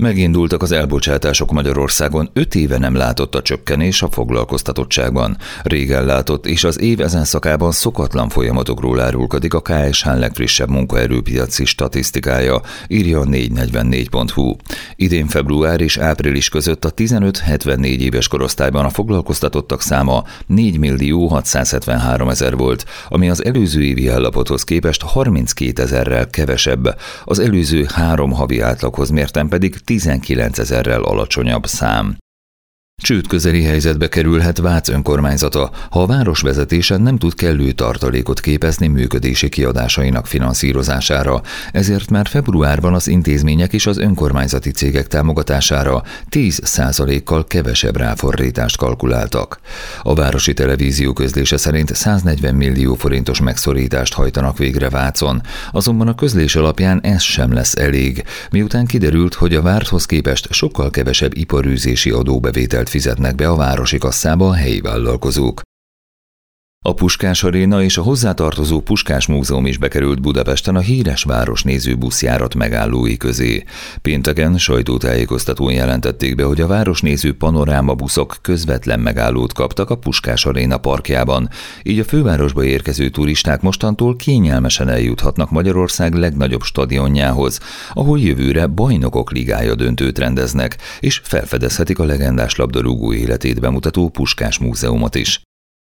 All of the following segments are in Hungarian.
Megindultak az elbocsátások Magyarországon, 5 éve nem látott a csökkenés a foglalkoztatottságban. Régen látott, és az év ezen szakában szokatlan folyamatokról árulkodik a KSH legfrissebb munkaerőpiaci statisztikája, írja a 444.hu. Idén február és április között a 15-74 éves korosztályban a foglalkoztatottak száma 4.673.000 volt, ami az előző évi állapothoz képest 32.000-rel kevesebb, az előző 3 havi átlaghoz mérten pedig 19.000-rel alacsonyabb szám. Csődközeli helyzetbe kerülhet Vác önkormányzata, ha a város vezetése nem tud kellő tartalékot képezni működési kiadásainak finanszírozására, ezért már februárban az intézmények és az önkormányzati cégek támogatására 10%-kal kevesebb ráfordítást kalkuláltak. A városi televízió közlése szerint 140 millió forintos megszorítást hajtanak végre Vácon, azonban a közlés alapján ez sem lesz elég, miután kiderült, hogy a várthoz képest sokkal kevesebb iparűzési adóbevételt fizetnek be a városi kasszába a helyi vállalkozók. A Puskás Aréna és a hozzátartozó Puskás Múzeum is bekerült Budapesten a híres városnéző buszjárat megállói közé. Pénteken sajtótájékoztatón jelentették be, hogy a városnéző panoráma buszok közvetlen megállót kaptak a Puskás Aréna parkjában, így a fővárosba érkező turisták mostantól kényelmesen eljuthatnak Magyarország legnagyobb stadionjához, ahol jövőre Bajnokok Ligája döntőt rendeznek, és felfedezhetik a legendás labdarúgó életét bemutató Puskás Múzeumot is.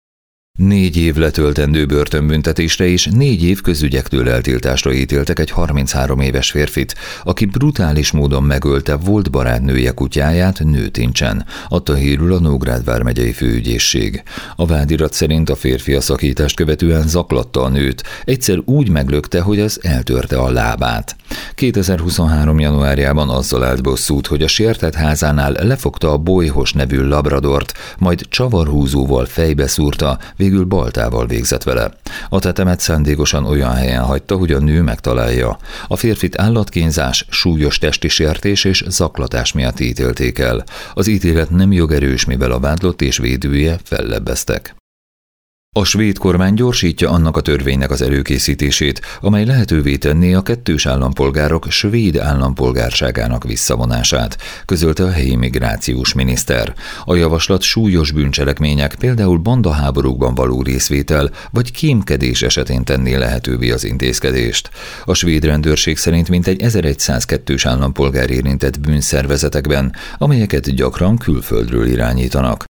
4 év letöltendő börtönbüntetésre és 4 év közügyektől eltiltásra ítéltek egy 33 éves férfit, aki brutális módon megölte volt barátnője kutyáját Nőtincsen, adta hírül a Nógrád vármegyei főügyészség. A vádirat szerint a férfi a szakítást követően zaklatta a nőt, egyszer úgy meglökte, hogy az eltörte a lábát. 2023. januárjában azzal állt bosszút, hogy a sértett házánál lefogta a Bolyhos nevű labradort, majd csavarhúzóval fejbe szúrta, végül baltával végzett vele. A tetemet szándékosan olyan helyen hagyta, hogy a nő megtalálja. A férfit állatkínzás, súlyos testi sértés és zaklatás miatt ítélték el. Az ítélet nem jogerős, mivel a vádlott és védője fellebbeztek. A svéd kormány gyorsítja annak a törvénynek az előkészítését, amely lehetővé tenné a kettős állampolgárok svéd állampolgárságának visszavonását, közölte a helyi migrációs miniszter. A javaslat súlyos bűncselekmények, például bandaháborúkban való részvétel vagy kémkedés esetén tenné lehetővé az intézkedést. A svéd rendőrség szerint mintegy 1100 kettős állampolgár érintett bűnszervezetekben, amelyeket gyakran külföldről irányítanak.